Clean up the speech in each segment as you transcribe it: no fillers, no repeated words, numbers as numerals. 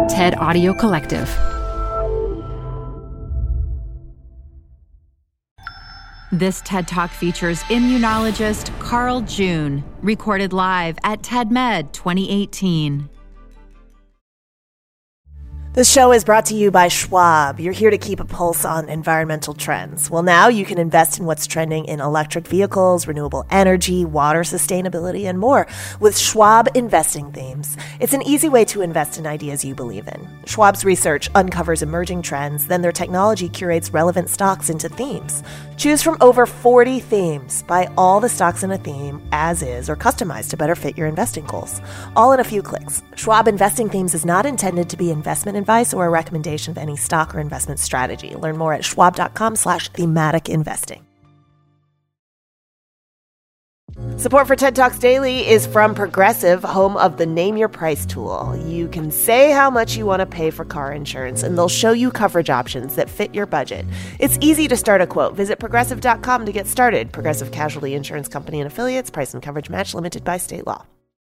TED Audio Collective. This TED Talk features immunologist Carl June, recorded live at TEDMed 2018. This show is brought to you by Schwab. You're here to keep a pulse on environmental trends. Well, now you can invest in what's trending in electric vehicles, renewable energy, water sustainability, and more with Schwab Investing Themes. It's an easy way to invest in ideas you believe in. Schwab's research uncovers emerging trends, then their technology curates relevant stocks into themes. Choose from over 40 themes. Buy all the stocks in a theme as is or customized to better fit your investing goals. All in a few clicks. Schwab Investing Themes is not intended to be investment advice or a recommendation of any stock or investment strategy. Learn more at schwab.com/thematic investing. Support for TED Talks Daily is from Progressive, home of the Name Your Price tool. You can say how much you want to pay for car insurance, and they'll show you coverage options that fit your budget. It's easy to start a quote. Visit Progressive.com to get started. Progressive Casualty Insurance Company and Affiliates. Price and coverage match limited by state law.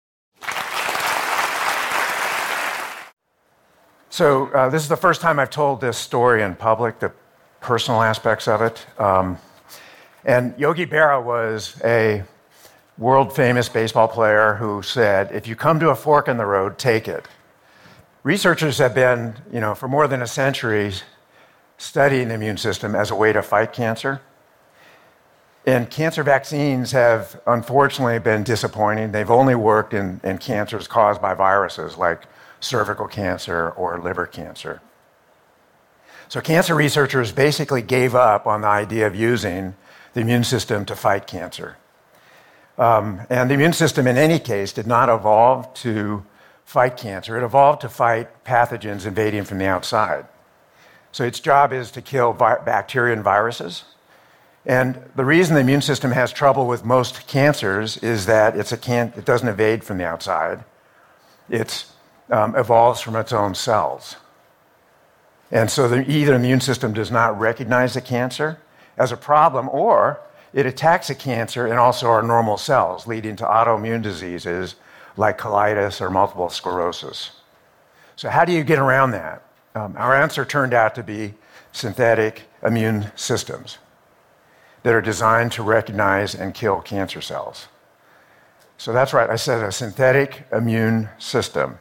So this is the first time I've told this story in public, the personal aspects of it. And Yogi Berra was a world-famous baseball player who said, if you come to a fork in the road, take it. Researchers have been, for more than a century, studying the immune system as a way to fight cancer. And cancer vaccines have, unfortunately, been disappointing. They've only worked in cancers caused by viruses like cervical cancer or liver cancer. So cancer researchers basically gave up on the idea of using the immune system to fight cancer. And the immune system, in any case, did not evolve to fight cancer. It evolved to fight pathogens invading from the outside. So its job is to kill bacteria and viruses. And the reason the immune system has trouble with most cancers is that it doesn't evade from the outside. It evolves from its own cells. And so either the immune system does not recognize the cancer as a problem, or it attacks the cancer and also our normal cells, leading to autoimmune diseases like colitis or multiple sclerosis. So how do you get around that? Our answer turned out to be synthetic immune systems that are designed to recognize and kill cancer cells. So that's right, I said a synthetic immune system.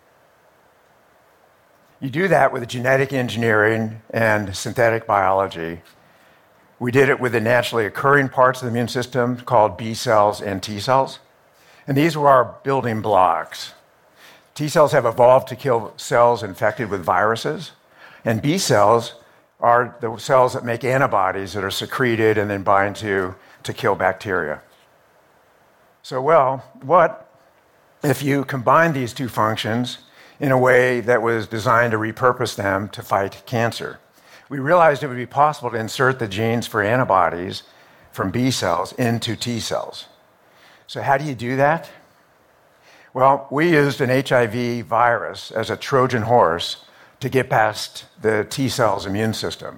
You do that with genetic engineering and synthetic biology. We did it with the naturally occurring parts of the immune system called B cells and T cells. And these were our building blocks. T cells have evolved to kill cells infected with viruses. And B cells are the cells that make antibodies that are secreted and then bind to kill bacteria. So, what if you combine these two functions in a way that was designed to repurpose them to fight cancer? We realized it would be possible to insert the genes for antibodies from B cells into T cells. So how do you do that? Well, we used an HIV virus as a Trojan horse to get past the T cell's immune system.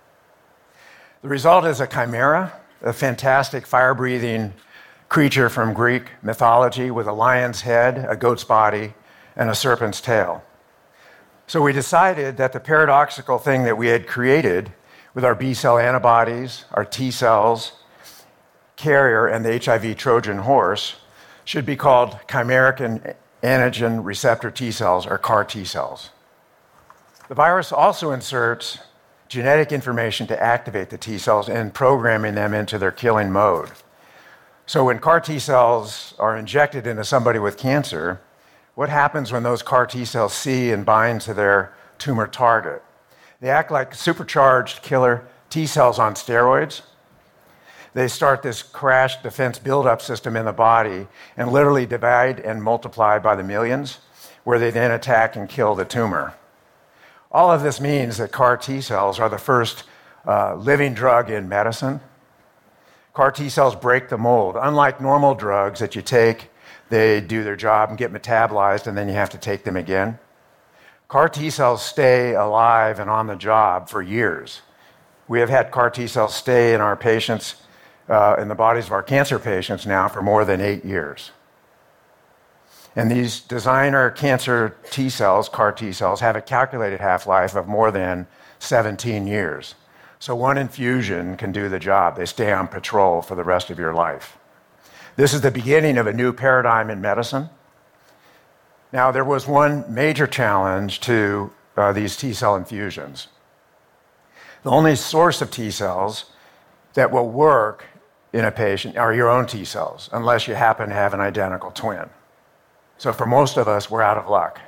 The result is a chimera, a fantastic fire-breathing creature from Greek mythology with a lion's head, a goat's body, and a serpent's tail. So we decided that the paradoxical thing that we had created with our B-cell antibodies, our T cells, carrier, and the HIV Trojan horse should be called chimeric antigen receptor T cells, or CAR T cells. The virus also inserts genetic information to activate the T cells and programming them into their killing mode. So when CAR T cells are injected into somebody with cancer, what happens when those CAR T cells see and bind to their tumor target? They act like supercharged killer T cells on steroids. They start this crash defense buildup system in the body and literally divide and multiply by the millions, where they then attack and kill the tumor. All of this means that CAR T cells are the first living drug in medicine. CAR T cells break the mold. Unlike normal drugs that you take, they do their job and get metabolized, and then you have to take them again. CAR T cells stay alive and on the job for years. We have had CAR T cells stay in our patients, in the bodies of our cancer patients now for more than 8 years. And these designer cancer T cells, CAR T cells, have a calculated half-life of more than 17 years. So one infusion can do the job. They stay on patrol for the rest of your life. This is the beginning of a new paradigm in medicine. Now, there was one major challenge to these T cell infusions. The only source of T cells that will work in a patient are your own T cells, unless you happen to have an identical twin. So for most of us, we're out of luck.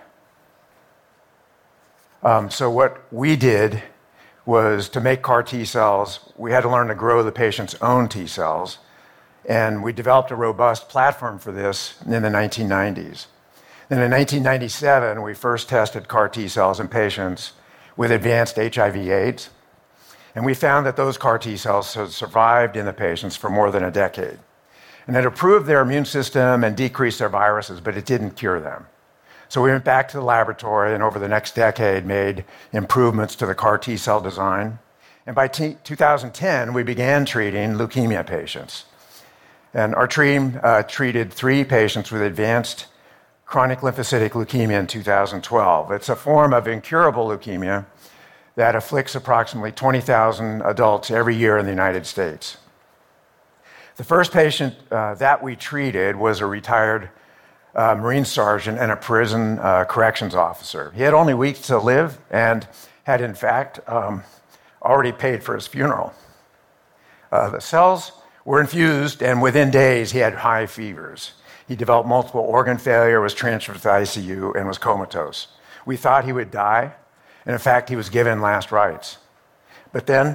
So what we did was to make CAR T cells, we had to learn to grow the patient's own T cells, and we developed a robust platform for this in the 1990s. Then in 1997, we first tested CAR T cells in patients with advanced HIV/AIDS, and we found that those CAR T cells had survived in the patients for more than a decade. And it improved their immune system and decreased their viruses, but it didn't cure them. So we went back to the laboratory and over the next decade made improvements to the CAR T cell design. And by 2010, we began treating leukemia patients. And our team treated 3 patients with advanced chronic lymphocytic leukemia in 2012. It's a form of incurable leukemia that afflicts approximately 20,000 adults every year in the United States. The first patient that we treated was a retired Marine sergeant and a prison corrections officer. He had only weeks to live and had, in fact, already paid for his funeral. The cells were infused, and within days, he had high fevers. He developed multiple organ failure, was transferred to the ICU, and was comatose. We thought he would die, and in fact, he was given last rites. But then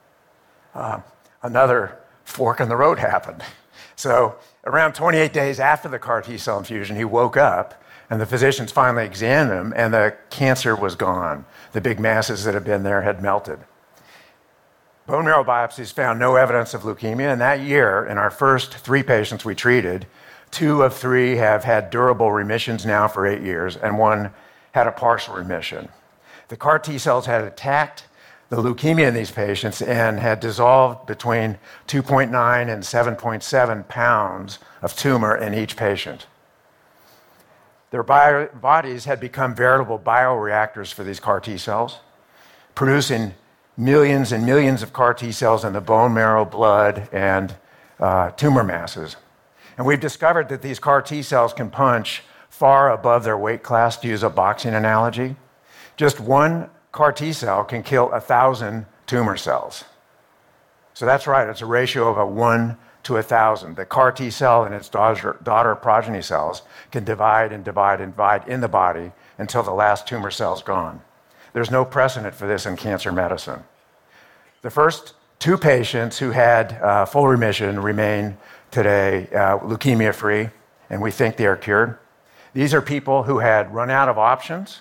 another fork in the road happened. So around 28 days after the CAR T cell infusion, he woke up, and the physicians finally examined him, and the cancer was gone. The big masses that had been there had melted. Bone marrow biopsies found no evidence of leukemia, and that year, in our first 3 patients we treated, 2 of 3 have had durable remissions now for 8 years, and 1 had a partial remission. The CAR T cells had attacked the leukemia in these patients and had dissolved between 2.9 and 7.7 pounds of tumor in each patient. Their bodies had become veritable bioreactors for these CAR T cells, producing millions and millions of CAR T cells in the bone marrow, blood, and tumor masses. And we've discovered that these CAR T cells can punch far above their weight class, to use a boxing analogy. Just one CAR T cell can kill 1,000 tumor cells. So that's right, it's a ratio of 1 to 1,000. The CAR T cell and its daughter progeny cells can divide and divide and divide in the body until the last tumor cell's gone. There's no precedent for this in cancer medicine. The first 2 patients who had full remission remain today leukemia-free, and we think they are cured. These are people who had run out of options,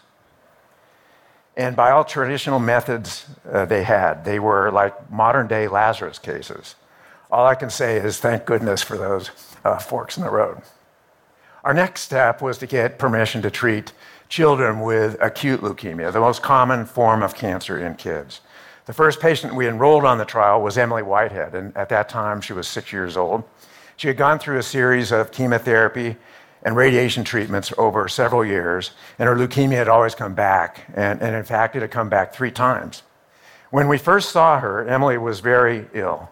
and by all traditional methods they were like modern-day Lazarus cases. All I can say is thank goodness for those forks in the road. Our next step was to get permission to treat children with acute leukemia, the most common form of cancer in kids. The first patient we enrolled on the trial was Emily Whitehead, and at that time she was 6 years old. She had gone through a series of chemotherapy and radiation treatments over several years, and her leukemia had always come back, and in fact it had come back 3 times. When we first saw her, Emily was very ill.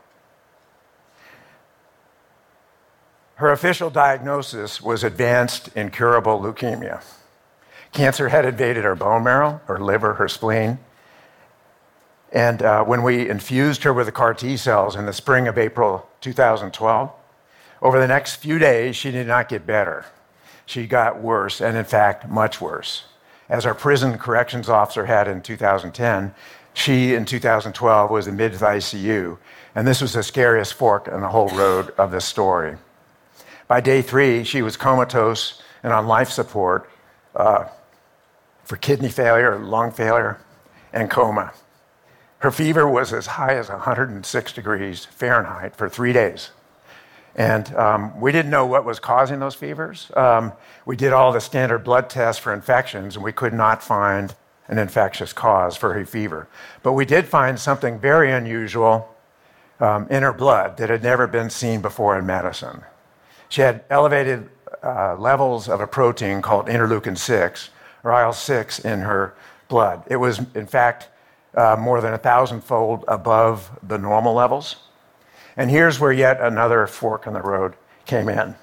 Her official diagnosis was advanced incurable leukemia. Cancer had invaded her bone marrow, her liver, her spleen. And when we infused her with the CAR T cells in the spring of April 2012, over the next few days, she did not get better. She got worse, and in fact, much worse. As our prison corrections officer had in 2010, she in 2012 was admitted to the ICU, and this was the scariest fork in the whole road of this story. By day 3, she was comatose and on life support for kidney failure, lung failure, and coma. Her fever was as high as 106 degrees Fahrenheit for 3 days. And we didn't know what was causing those fevers. We did all the standard blood tests for infections, and we could not find an infectious cause for her fever. But we did find something very unusual in her blood that had never been seen before in medicine. She had elevated levels of a protein called interleukin 6, or IL-6, in her blood. It was, in fact, more than 1,000-fold above the normal levels. And here's where yet another fork in the road came in.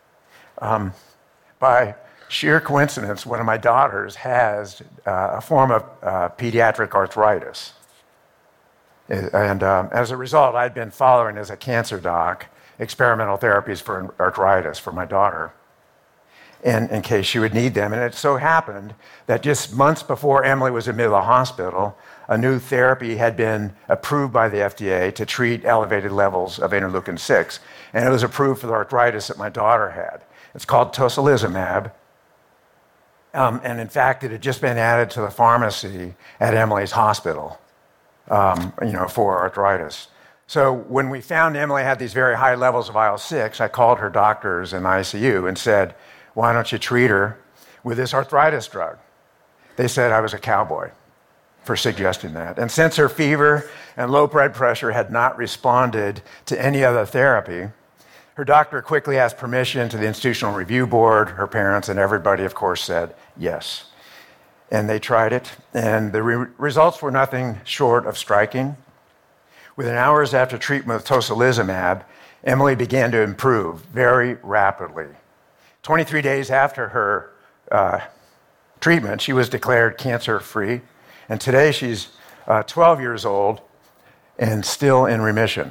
By sheer coincidence, one of my daughters has a form of pediatric arthritis. And as a result, I'd been following, as a cancer doc, experimental therapies for arthritis for my daughter, in case she would need them. And it so happened that just months before Emily was admitted to the hospital, a new therapy had been approved by the FDA to treat elevated levels of interleukin 6. And it was approved for the arthritis that my daughter had. It's called tocilizumab. And in fact, it had just been added to the pharmacy at Emily's hospital, for arthritis. So when we found Emily had these very high levels of IL-6, I called her doctors in the ICU and said, why don't you treat her with this arthritis drug? They said I was a cowboy for suggesting that. And since her fever and low blood pressure had not responded to any other therapy, her doctor quickly asked permission to the Institutional Review Board. Her parents and everybody, of course, said yes. And they tried it, and the results were nothing short of striking. Within hours after treatment with tocilizumab, Emily began to improve very rapidly. 23 days after her treatment, she was declared cancer-free, and today she's 12 years old and still in remission.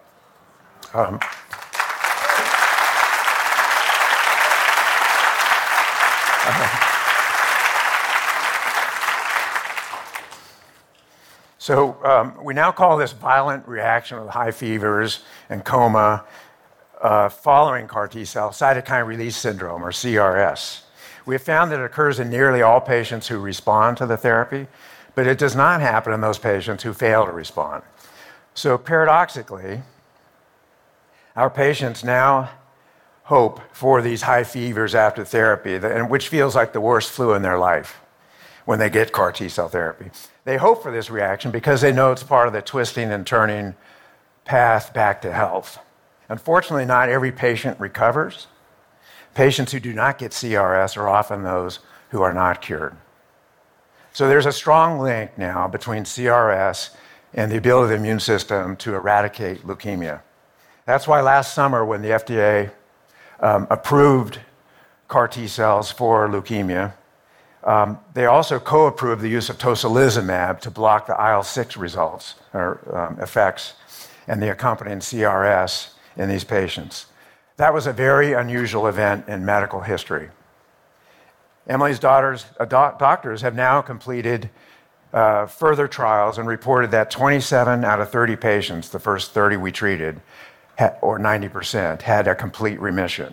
So we now call this violent reaction with high fevers and coma following CAR T-cell cytokine release syndrome, or CRS. We have found that it occurs in nearly all patients who respond to the therapy, but it does not happen in those patients who fail to respond. So paradoxically, our patients now hope for these high fevers after therapy, which feels like the worst flu in their life when they get CAR T-cell therapy. They hope for this reaction because they know it's part of the twisting and turning path back to health. Unfortunately, not every patient recovers. Patients who do not get CRS are often those who are not cured. So there's a strong link now between CRS and the ability of the immune system to eradicate leukemia. That's why last summer, when the FDA approved CAR T-cells for leukemia, they also co-approved the use of tocilizumab to block the IL-6 results or effects and the accompanying CRS in these patients. That was a very unusual event in medical history. Emily's doctors have now completed further trials and reported that 27 out of 30 patients, the first 30 we treated, or 90%, had a complete remission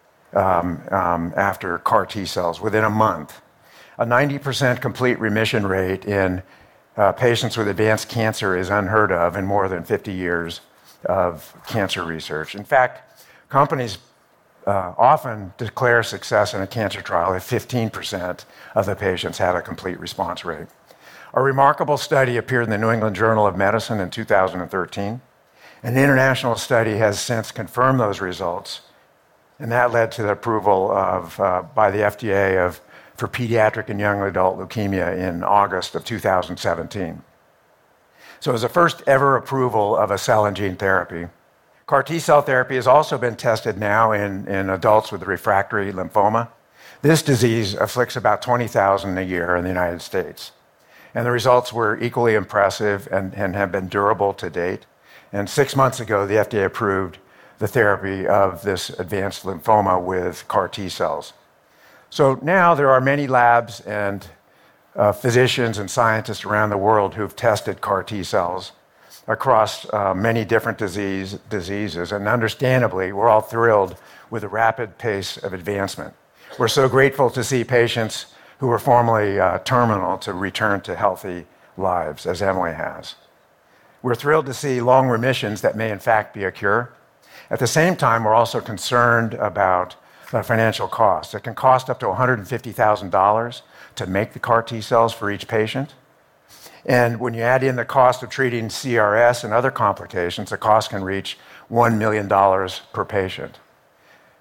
after CAR T-cells within a month. A 90% complete remission rate in patients with advanced cancer is unheard of in more than 50 years of cancer research. In fact, companies often declare success in a cancer trial if 15% of the patients have a complete response rate. A remarkable study appeared in the New England Journal of Medicine in 2013. An international study has since confirmed those results, and that led to the approval by the FDA for pediatric and young adult leukemia in August of 2017. So it was the first ever approval of a cell and gene therapy. CAR T-cell therapy has also been tested now in adults with refractory lymphoma. This disease afflicts about 20,000 a year in the United States. And the results were equally impressive and have been durable to date. And 6 months ago, the FDA approved the therapy of this advanced lymphoma with CAR T-cells. So now there are many labs and physicians and scientists around the world who've tested CAR T-cells across many different diseases. And understandably, we're all thrilled with the rapid pace of advancement. We're so grateful to see patients who were formerly terminal to return to healthy lives, as Emily has. We're thrilled to see long remissions that may in fact be a cure. At the same time, we're also concerned about the financial costs. It can cost up to $150,000 to make the CAR T-cells for each patient. And when you add in the cost of treating CRS and other complications, the cost can reach $1 million per patient.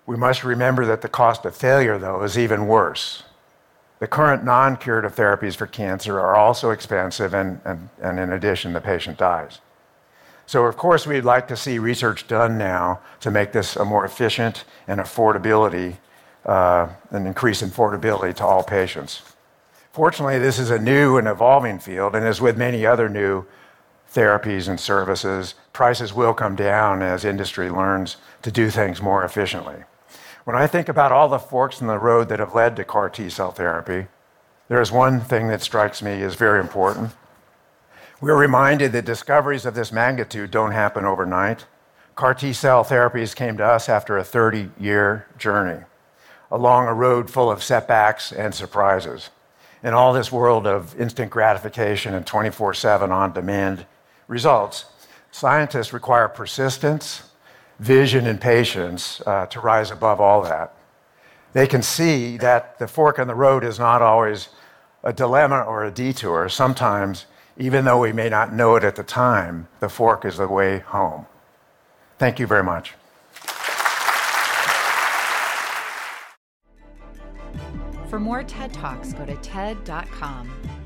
We must remember that the cost of failure, though, is even worse. The current non-curative therapies for cancer are also expensive, and in addition, the patient dies. So, of course, we'd like to see research done now to make this a more efficient and an increase in affordability to all patients. Fortunately, this is a new and evolving field, and as with many other new therapies and services, prices will come down as industry learns to do things more efficiently. When I think about all the forks in the road that have led to CAR T-cell therapy, there is one thing that strikes me as very important. We're reminded that discoveries of this magnitude don't happen overnight. CAR T-cell therapies came to us after a 30-year journey, along a road full of setbacks and surprises. In all this world of instant gratification and 24/7 on-demand results, scientists require persistence, vision, and patience to rise above all that. They can see that the fork in the road is not always a dilemma or a detour. Sometimes, even though we may not know it at the time, the fork is the way home. Thank you very much. For more TED Talks, go to TED.com.